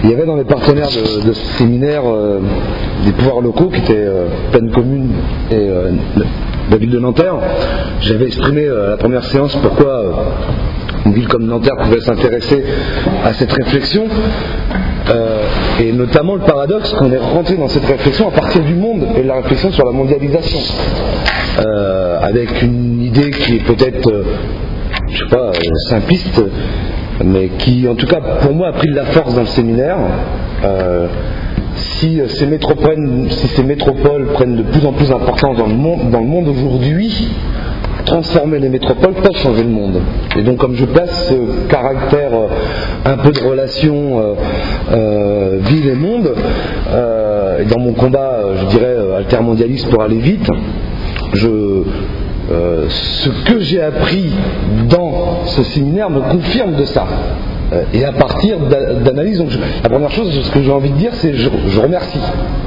il y avait dans les partenaires de ce séminaire des pouvoirs locaux qui étaient Peine Commune et la ville de Nanterre. J'avais exprimé à la première séance pourquoi une ville comme Nanterre pouvait s'intéresser à cette réflexion, et notamment le paradoxe qu'on est rentré dans cette réflexion à partir du monde et de la réflexion sur la mondialisation, avec une idée qui est peut-être, je sais pas, simpliste, mais qui en tout cas pour moi a pris de la force dans le séminaire. Si ces métropoles prennent de plus en plus d'importance dans le monde aujourd'hui, transformer les métropoles peut changer le monde. Et donc comme je place ce caractère un peu de relation ville et monde, et dans mon combat je dirais altermondialiste pour aller vite, ce que j'ai appris dans ce séminaire me confirme de ça. Et à partir d'analyse, donc la première chose, ce que j'ai envie de dire, c'est je remercie.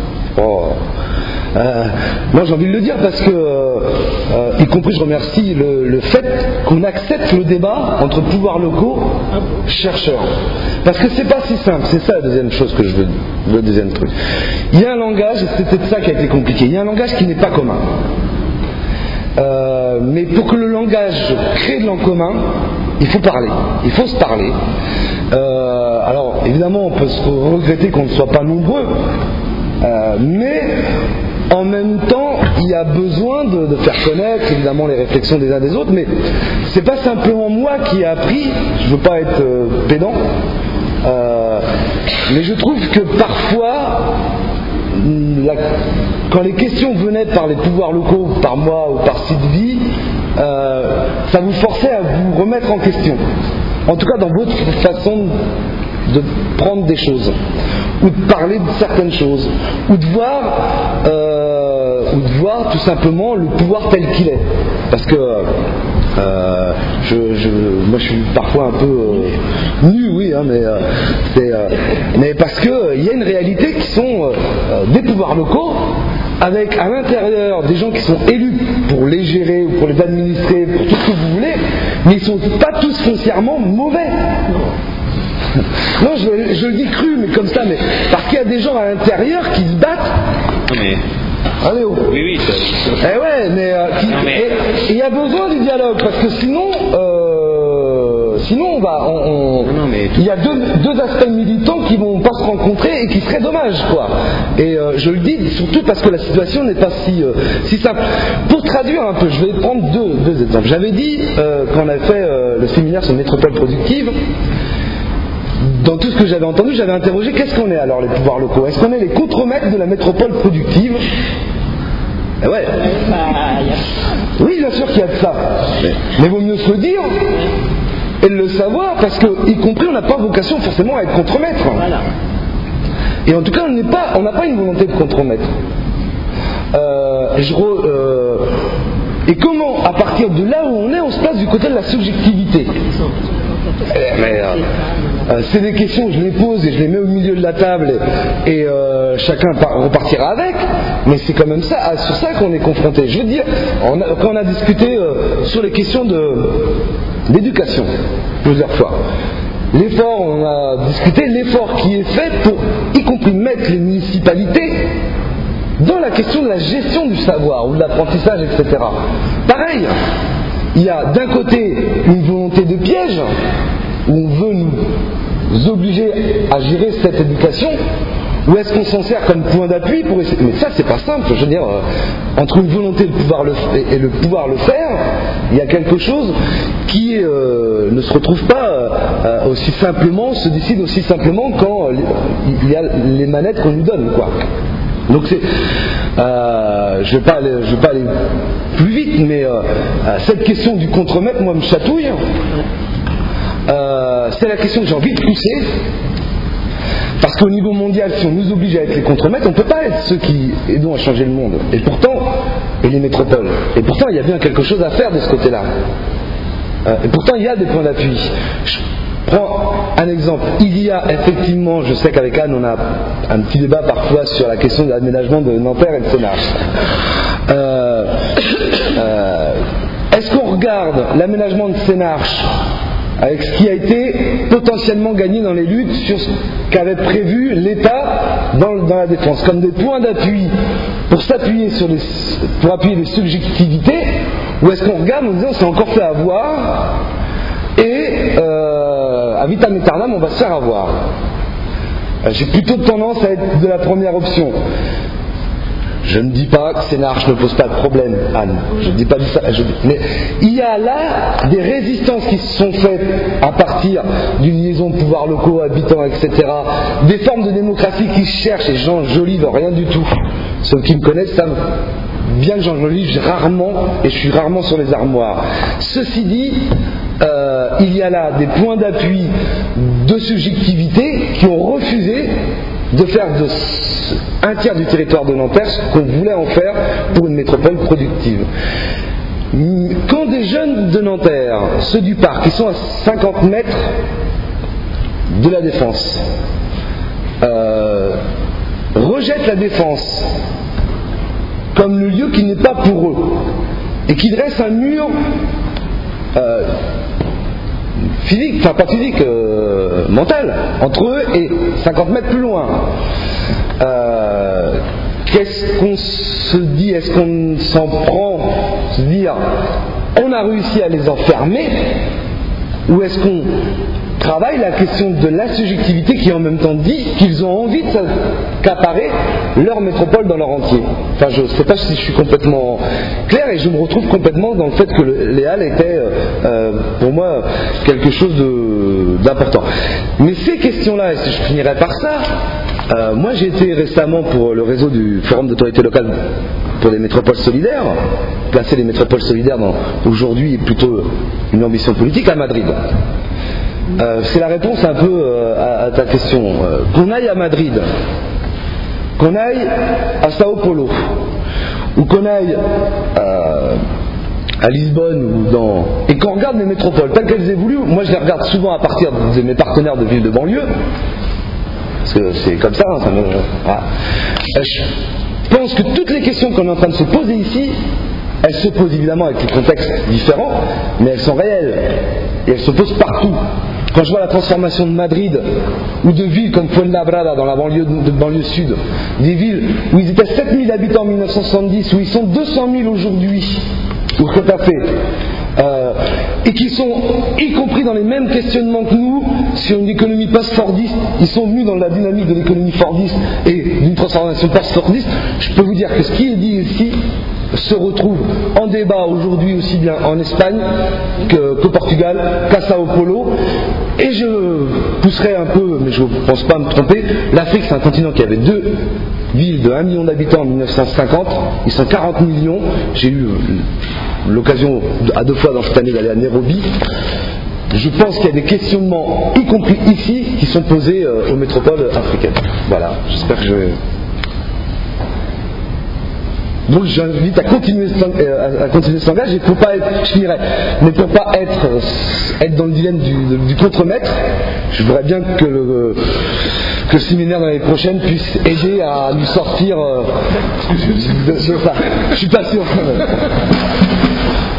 Moi j'ai envie de le dire parce que, y compris je remercie le fait qu'on accepte le débat entre pouvoirs locaux, chercheurs. Parce que c'est pas si simple, c'est ça la deuxième chose que je veux dire, le deuxième truc. Il y a un langage, et c'est peut-être ça qui a été compliqué, il y a un langage qui n'est pas commun. Mais pour que le langage crée de l'en commun, il faut parler, il faut se parler. Alors évidemment on peut se regretter qu'on ne soit pas nombreux, mais en même temps il y a besoin de faire connaître évidemment les réflexions des uns des autres, mais c'est pas simplement moi qui ai appris, je veux pas être pédant, mais je trouve que parfois quand les questions venaient par les pouvoirs locaux, par moi ou par Sylvie, ça vous forçait à vous remettre en question. En tout cas dans votre façon de prendre des choses, ou de parler de certaines choses, ou de voir tout simplement le pouvoir tel qu'il est. Parce que moi je suis parfois un peu nu, oui, hein, mais parce que il y a une réalité qui sont des pouvoirs locaux, avec à l'intérieur des gens qui sont élus pour les gérer ou pour les administrer, pour tout ce que vous voulez, mais ils ne sont pas tous foncièrement mauvais. Non, je le dis cru, mais comme ça, mais parce qu'il y a des gens à l'intérieur qui se battent. Mais... Allez, oh. Oui. Eh ouais, mais il y a besoin du dialogue, parce que sinon on va, il y a deux aspects militants qui vont pas se rencontrer et qui seraient dommages, quoi. Et je le dis surtout parce que la situation n'est pas si simple. Pour traduire un peu, je vais prendre deux exemples. J'avais dit quand on a fait le séminaire sur métropole productive. Dans tout ce que j'avais entendu, j'avais interrogé qu'est-ce qu'on est alors les pouvoirs locaux ? Est-ce qu'on est les contremaîtres de la métropole productive ? Eh ouais. Oui, bien sûr qu'il y a de ça. Mais vaut mieux se le dire et le savoir, parce que, y compris, on n'a pas vocation forcément à être contremaître. Et en tout cas, on n'a pas une volonté de contremaître. Et comment, à partir de là où on se place du côté de la subjectivité ? Mais c'est des questions, je les pose et je les mets au milieu de la table et chacun repartira avec, mais c'est quand même ça, sur ça qu'on est confronté. Je veux dire, quand on a discuté sur les questions d'éducation plusieurs fois, on a discuté l'effort qui est fait pour, y compris mettre les municipalités dans la question de la gestion du savoir ou de l'apprentissage, etc. Pareil, il y a d'un côté une volonté de piège, où on veut nous obliger à gérer cette éducation, ou est-ce qu'on s'en sert comme point d'appui pour essayer... Mais ça, c'est pas simple. Je veux dire, entre une volonté de pouvoir et le pouvoir le faire, il y a quelque chose qui ne se retrouve pas aussi simplement, se décide aussi simplement quand il y a les manettes qu'on nous donne, quoi. Donc je vais pas aller plus vite, mais cette question du contremaître, moi, me chatouille. C'est la question que j'ai envie de pousser, parce qu'au niveau mondial, si on nous oblige à être les contremaîtres, on ne peut pas être ceux qui aidons à changer le monde. Et les métropoles. Et pourtant, il y a bien quelque chose à faire de ce côté-là. Et pourtant, il y a des points d'appui. Je prends un exemple. Il y a effectivement, je sais qu'avec Anne, on a un petit débat parfois sur la question de l'aménagement de Nanterre et de Sénarches. Est-ce qu'on regarde l'aménagement de Sénarches avec ce qui a été potentiellement gagné dans les luttes sur ce qu'avait prévu l'État dans la défense, comme des points d'appui pour appuyer les subjectivités, ou est-ce qu'on regarde en disant c'est encore fait avoir et à vitam aeternam on va se faire avoir. J'ai plutôt tendance à être de la première option. Je ne dis pas que Sénarche ne pose pas de problème, Anne. Je ne dis pas ça. Mais il y a là des résistances qui se sont faites à partir d'une liaison de pouvoirs locaux, habitants, etc. Des formes de démocratie qui se cherchent, et Jean Joly veut rien du tout. Ceux qui me connaissent savent bien que Jean Joly, je suis rarement sur les armoires. Ceci dit, il y a là des points d'appui de subjectivité qui ont refusé de faire un tiers du territoire de Nanterre ce qu'on voulait en faire pour une métropole productive. Quand des jeunes de Nanterre, ceux du parc, qui sont à 50 mètres de la Défense, rejettent la Défense comme le lieu qui n'est pas pour eux, et qui dressent un mur physique, enfin pas physique, mental, entre eux et 50 mètres plus loin. Qu'est-ce qu'on se dit? Est-ce qu'on s'en prend, se dire on a réussi à les enfermer, ou est-ce qu'on travaille la question de la subjectivité qui en même temps dit qu'ils ont envie de s'accaparer leur métropole dans leur entier? Enfin, je ne sais pas si je suis complètement clair, et je me retrouve complètement dans le fait que les Halles étaient pour moi quelque chose d'important. Mais ces questions-là, et si je finirais par ça, moi j'ai été récemment pour le réseau du Forum d'autorité locale pour les métropoles solidaires, placer les métropoles solidaires dans aujourd'hui plutôt une ambition politique, à Madrid. C'est la réponse un peu à ta question. Qu'on aille à Madrid, qu'on aille à Sao Paulo, ou qu'on aille à Lisbonne, et qu'on regarde les métropoles telles qu'elles évoluent, moi je les regarde souvent à partir de mes partenaires de villes de banlieue, parce que c'est comme ça, hein, voilà. Je pense que toutes les questions qu'on est en train de se poser ici, elles se posent évidemment avec des contextes différents, mais elles sont réelles, et elles se posent partout. Quand je vois la transformation de Madrid, ou de villes comme Fuenlabrada dans la banlieue sud, des villes où ils étaient 7000 habitants en 1970, où ils sont 200 000 aujourd'hui, ou Retafe, et qui sont y compris dans les mêmes questionnements que nous sur une économie post-fordiste. Ils sont venus dans la dynamique de l'économie fordiste et d'une transformation post-fordiste. Je peux vous dire que ce qui est dit ici se retrouve en débat aujourd'hui aussi bien en Espagne qu'au Portugal, qu'à Sao Paulo, et je pousserai un peu, mais je ne pense pas me tromper, l'Afrique c'est un continent qui avait 2 villes de 1 million d'habitants en 1950, ils sont 40 millions, j'ai eu l'occasion à 2 fois dans cette année d'aller à Nairobi. Je pense qu'il y a des questionnements, y compris ici, qui sont posés aux métropoles africaines. Voilà, j'espère que je vais... Donc j'invite à continuer ce langage, et pour pas être, je finirai, mais pour pas être dans le dilemme du contre-maître, je voudrais bien que le séminaire de l'année prochaine puisse aider à nous sortir de ça. Je suis pas sûr.